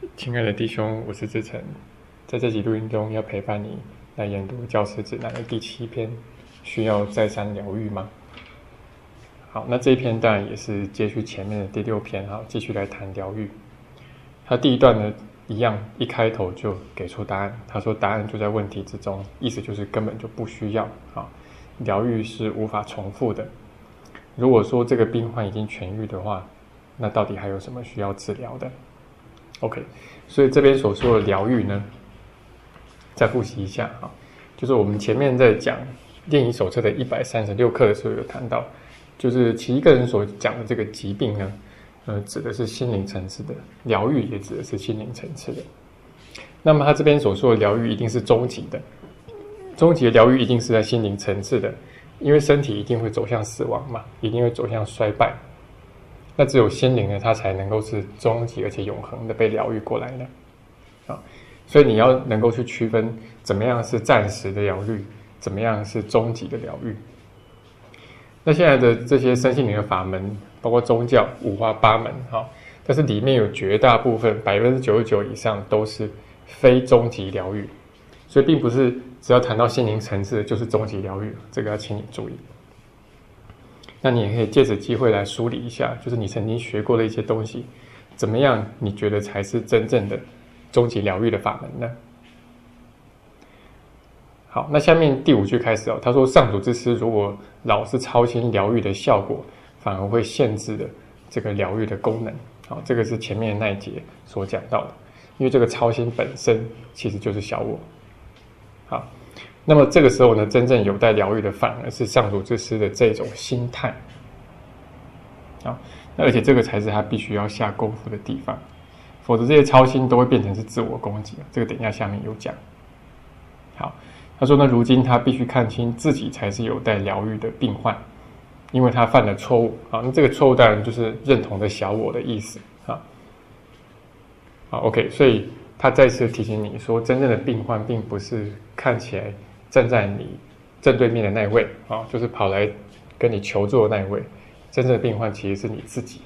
亲爱的弟兄，我是志成，在这集录音中要陪伴你来研读教师指南的第7篇，需要再三疗愈吗？好，那这一篇当然也是接续前面的第6篇，继续来谈疗愈。他第一段呢，一样一开头就给出答案，他说答案就在问题之中，意思就是根本就不需要，疗愈是无法重复的。如果说这个病患已经痊愈的话，那到底还有什么需要治疗的？ OK， 所以这边所说的疗愈呢，再复习一下就是我们前面在讲练习手册的136课的时候有谈到，就是其实一个人所讲的这个疾病呢，指的是心灵层次的，疗愈也指的是心灵层次的。那么他这边所说的疗愈一定是终极的，终极的疗愈一定是在心灵层次的，因为身体一定会走向死亡嘛，一定会走向衰败。那只有心灵呢，它才能够是终极而且永恒的被疗愈过来的，所以你要能够去区分怎么样是暂时的疗愈，怎么样是终极的疗愈。那现在的这些身心灵的法门，包括宗教五花八门，但是里面有绝大部分99%以上都是非终极疗愈，所以并不是只要谈到心灵层次就是终极疗愈，这个要请你注意。那你也可以借此机会来梳理一下，就是你曾经学过的一些东西，怎么样你觉得才是真正的终极疗愈的法门呢？好，那下面第5句开始他说上主之师如果老是操心疗愈的效果，反而会限制了这个疗愈的功能。好，这个是前面的那一节所讲到的，因为这个操心本身其实就是小我。好，那么这个时候呢，真正有待疗愈的反而是上主之师的这种心态。好，而且这个才是他必须要下功夫的地方，否则这些操心都会变成是自我攻击。这个等一下下面有讲。好，他说呢，如今他必须看清自己才是有待疗愈的病患，因为他犯了错误。好，那这个错误当然就是认同的小我的意思。好 ，OK， 所以他再次提醒你说，真正的病患并不是看起来站在你正对面的那位，就是跑来跟你求助的那一位，真正的病患其实是你自己。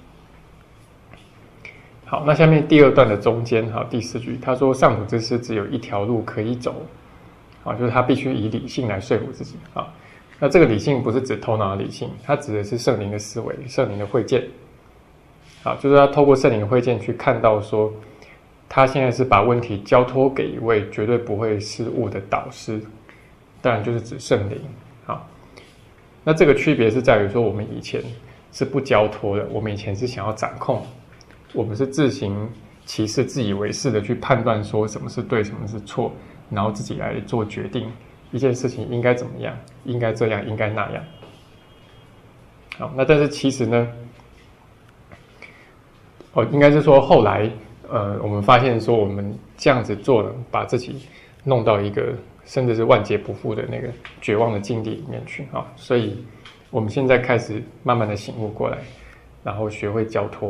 好，那下面第2段的中间，第4句，他说上主之师只有一条路可以走，就是他必须以理性来说服自己。那这个理性不是指头脑的理性，它指的是圣灵的思维、圣灵的慧见。就是他透过圣灵的慧见去看到说，他现在是把问题交托给一位绝对不会失误的导师，当然就是指圣灵。那这个区别是在于说，我们以前是不交托的，我们以前是想要掌控，我们是自行其事、自以为是的去判断说什么是对，什么是错，然后自己来做决定，一件事情应该怎么样，应该这样，应该那样。好，那但是其实呢，应该是说后来我们发现说我们这样子做了，把自己弄到一个甚至是万劫不复的那个绝望的境地里面去所以我们现在开始慢慢的醒悟过来，然后学会交托。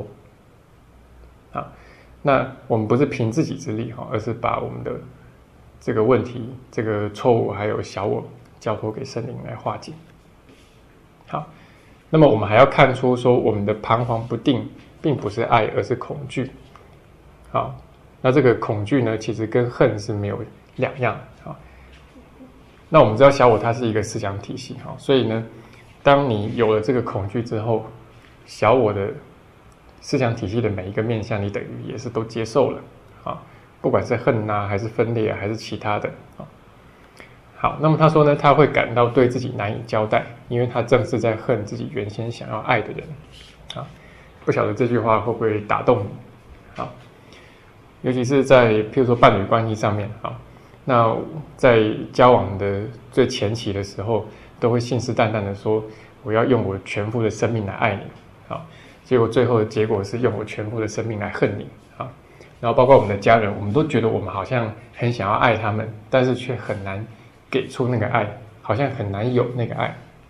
那我们不是凭自己之力而是把我们的这个问题、这个错误还有小我交托给圣灵来化解。好，那么我们还要看出说，我们的彷徨不定并不是爱，而是恐惧。好，那这个恐惧呢，其实跟恨是没有两样。那我们知道小我它是一个思想体系，所以呢，当你有了这个恐惧之后，小我的思想体系的每一个面向，你等于也是都接受了不管是恨还是分裂还是其他的。好，那么他说呢，他会感到对自己难以交代，因为他正是在恨自己原先想要爱的人。不晓得这句话会不会打动你？尤其是在譬如说伴侣关系上面那在交往的最前期的时候，都会信誓旦旦的说，我要用我全部的生命来爱你。结果最后的结果是用我全部的生命来恨你。然后包括我们的家人，我们都觉得我们好像很想要爱他们，但是却很难给出那个爱，好像很难有那个爱。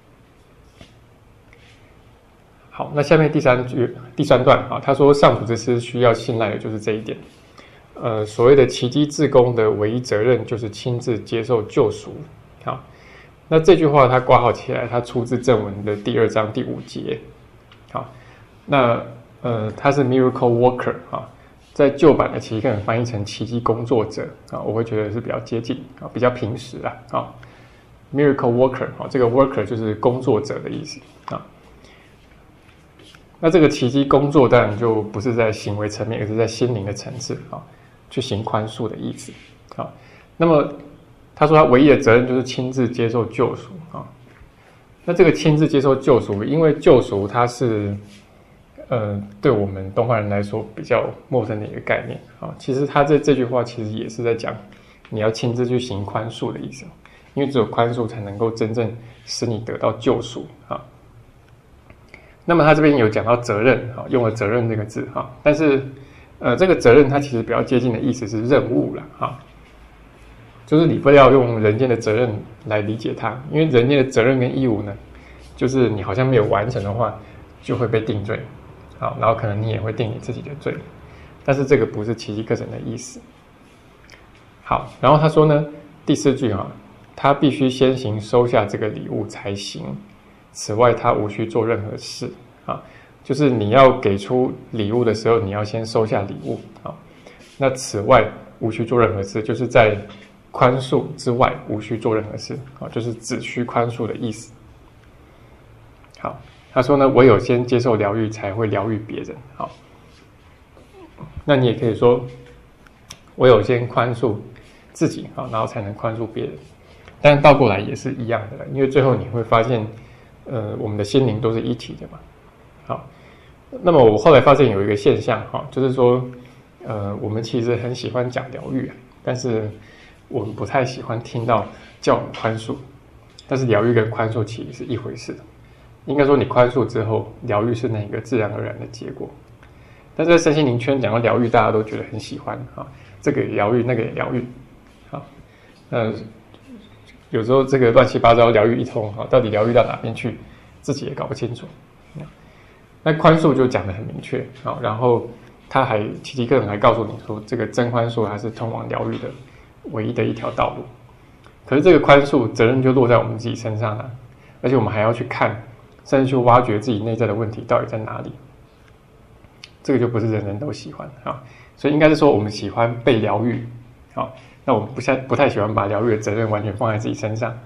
好，那下面第3段他说上主之师需要信赖的就是这一点。所谓的奇迹志工的唯一责任就是亲自接受救赎。好，那这句话它括号起来，它出自正文的第2章第5节。好，那它是 miracle worker 在旧版的奇迹课程翻译成奇迹工作者啊，我会觉得是比较接近啊，比较平实啦啊。Miracle worker 啊，这个 worker 就是工作者的意思啊。那这个奇迹工作当然就不是在行为层面，而是在心灵的层次啊，去行宽恕的意思啊。那么他说他唯一的责任就是亲自接受救赎啊。那这个亲自接受救赎，因为救赎它是对我们东方人来说比较陌生的一个概念啊。其实他这句话其实也是在讲你要亲自去行宽恕的意思，因为只有宽恕才能够真正使你得到救赎啊。那么他这边有讲到责任啊，用了责任这个字哈，但是这个责任它其实比较接近的意思是任务了哈，就是你不要用人间的责任来理解它，因为人间的责任跟义务呢，就是你好像没有完成的话，就会被定罪，好，然后可能你也会定你自己的罪，但是这个不是奇迹课程的意思。好，然后他说呢，第4句哈，他必须先行收下这个礼物才行。此外，他无需做任何事啊，就是你要给出礼物的时候，你要先收下礼物啊。那此外无需做任何事，就是在宽恕之外无需做任何事啊，就是只需宽恕的意思。好，他说呢，唯有先接受疗愈，才会疗愈别人。好，那你也可以说，唯有先宽恕自己啊，然后才能宽恕别人。但倒过来也是一样的，因为最后你会发现。我们的心灵都是一体的嘛。好，那么我后来发现有一个现象哈，就是说，我们其实很喜欢讲疗愈，但是我们不太喜欢听到叫我们宽恕。但是疗愈跟宽恕其实是一回事，应该说你宽恕之后，疗愈是那个自然而然的结果。但是在身心灵圈讲到疗愈，大家都觉得很喜欢啊，这个也疗愈，那个也疗愈，好，有时候这个乱七八糟疗愈一通啊，到底疗愈到哪边去，自己也搞不清楚。那宽恕就讲得很明确啊，然后他还奇迹课程还告诉你说，这个真宽恕还是通往疗愈的唯一的一条道路。可是这个宽恕责任就落在我们自己身上了，而且我们还要去看，甚至去挖掘自己内在的问题到底在哪里。这个就不是人人都喜欢啊，所以应该是说我们喜欢被疗愈啊。那我们不太喜欢把疗愈的责任完全放在自己身上。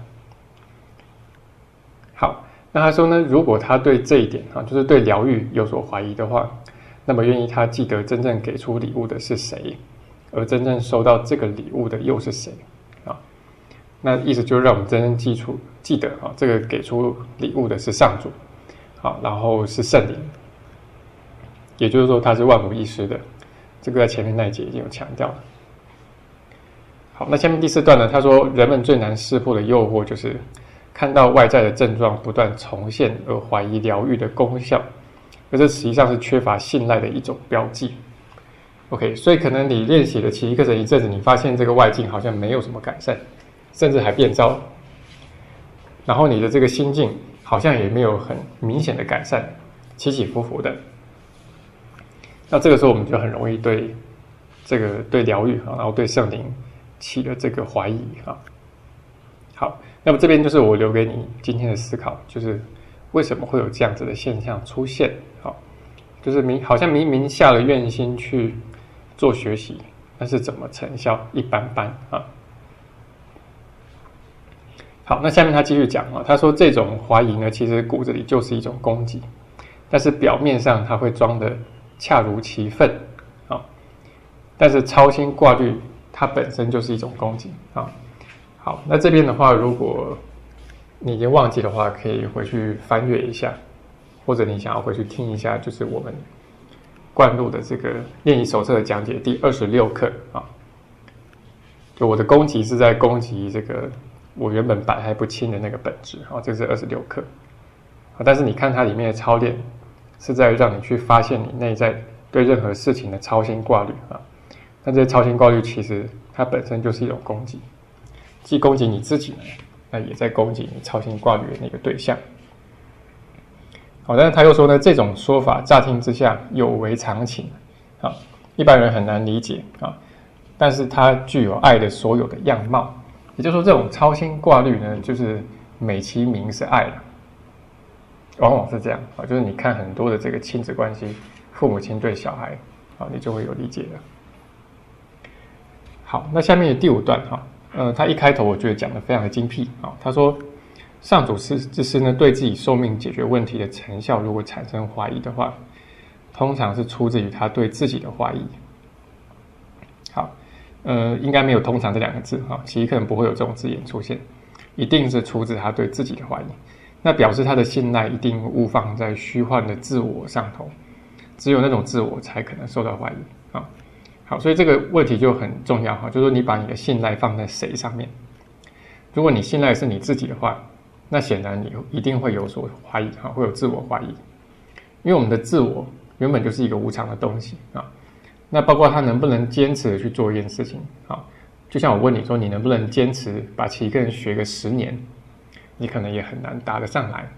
好，那他说呢，如果他对这一点啊，就是对疗愈有所怀疑的话，那么愿意他记得真正给出礼物的是谁，而真正收到这个礼物的又是谁啊？那意思就是让我们真正记得啊，这个给出礼物的是上主，好，然后是圣灵，也就是说他是万无一失的。这个在前面那一节已经有强调了。好，那下面第4段呢？他说，人们最难识破的诱惑就是看到外在的症状不断重现而怀疑疗愈的功效，而这实际上是缺乏信赖的一种标记。OK， 所以可能你练习了奇迹课程一阵子，你发现这个外境好像没有什么改善，甚至还变糟，然后你的这个心境好像也没有很明显的改善，起起伏伏的。那这个时候我们就很容易对疗愈然后对圣灵起了这个怀疑啊。好，那么这边就是我留给你今天的思考，就是为什么会有这样子的现象出现？好，就是好像明明下了愿心去做学习，但是怎么成效一般般啊？好，那下面他继续讲啊，他说这种怀疑呢，其实骨子里就是一种攻击，但是表面上他会装得恰如其分啊，但是操心挂虑。它本身就是一种攻击啊。好，那这边的话，如果你已经忘记的话，可以回去翻阅一下，或者你想要回去听一下，就是我们灌录的这个练习手册的讲解第26课啊。就我的攻击是在攻击这个我原本摆还不清的那个本质啊，这是26课啊。但是你看它里面的操练，是在让你去发现你内在对任何事情的操心挂虑啊。但这些操心挂虑其实它本身就是一种攻击，既攻击你自己呢，那也在攻击你操心挂虑的那个对象。好，但是他又说呢，这种说法乍听之下有违常情啊，一般人很难理解啊。但是它具有爱的所有的样貌，也就是说，这种操心挂虑呢，就是美其名是爱了，往往是这样啊。就是你看很多的这个亲子关系，父母亲对小孩啊，你就会有理解了。 好，那下面的第5段他一开头我觉得讲的非常的精辟他说上主之师呢对自己受命解决问题的成效如果产生怀疑的话，通常是出自于他对自己的怀疑。好，应该没有通常这2个字其实可能不会有这种字眼出现，一定是出自他对自己的怀疑。那表示他的信赖一定误放在虚幻的自我上头，只有那种自我才可能受到怀疑好，所以这个问题就很重要就是说你把你的信赖放在谁上面。如果你信赖是你自己的话，那显然你一定会有所怀疑会有自我怀疑，因为我们的自我原本就是一个无常的东西那包括他能不能坚持的去做一件事情就像我问你说你能不能坚持把奇根学个10年，你可能也很难答得上来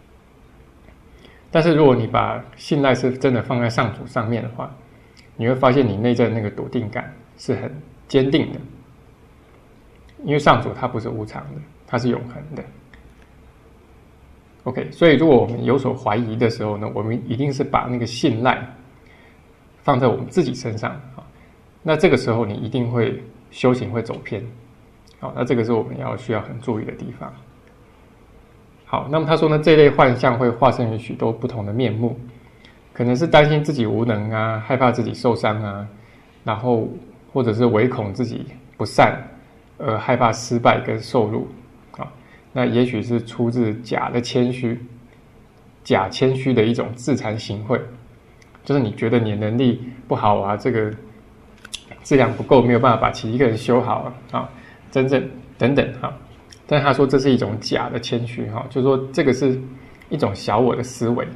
但是如果你把信赖是真的放在上主上面的话，你会发现你内在的那个笃定感是很坚定的，因为上主他不是无常的，他是永恒的。OK， 所以如果我们有所怀疑的时候呢，我们一定是把那个信赖放在我们自己身上那这个时候你一定会修行会走偏那这个是我们需要很注意的地方。好，那么他说呢，这类幻象会化身于许多不同的面目，可能是担心自己无能害怕自己受伤然后或者是唯恐自己不善害怕失败跟受辱那也许是出自假谦虚的一种自惭形秽，就是你觉得你的能力不好这个质量不够，没有办法把其一个人修好真正等等但是他说这是一种假的谦虚就是说这个是一种小我的思维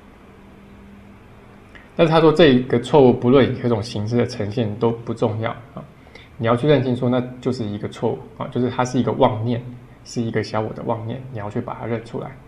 但是他说这一个错误不论以何种形式的呈现都不重要你要去认清说那就是一个错误就是它是一个妄念，是一个小我的妄念，你要去把它认出来。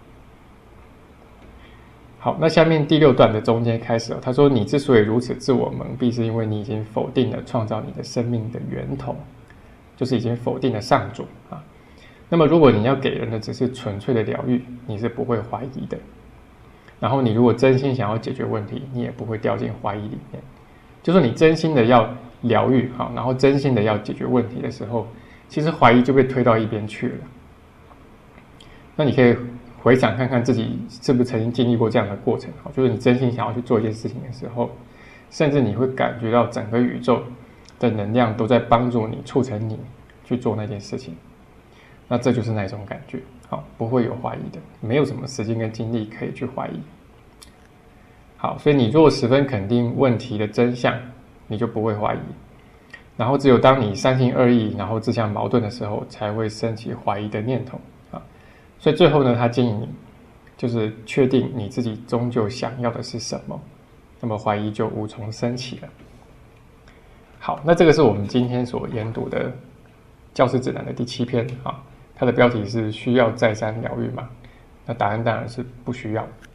好，那下面第6段的中间开始他说你之所以如此自我蒙蔽，是因为你已经否定了创造你的生命的源头，就是已经否定了上主那么如果你要给人的只是纯粹的疗愈，你是不会怀疑的。然后你如果真心想要解决问题，你也不会掉进怀疑里面。就是你真心的要疗愈然后真心的要解决问题的时候，其实怀疑就被推到一边去了。那你可以回想看看自己是不是曾经经历过这样的过程就是你真心想要去做一件事情的时候，甚至你会感觉到整个宇宙的能量都在帮助你，促成你去做那件事情。那这就是那种感觉不会有怀疑的，没有什么时间跟精力可以去怀疑。好，所以你若十分肯定问题的真相，你就不会怀疑。然后只有当你三心二意，然后自相矛盾的时候，才会升起怀疑的念头所以最后呢，他建议你就是确定你自己终究想要的是什么，那么怀疑就无从升起了。好，那这个是我们今天所研读的教师指南的第7篇它的标题是需要再三疗愈吗？那答案当然是不需要。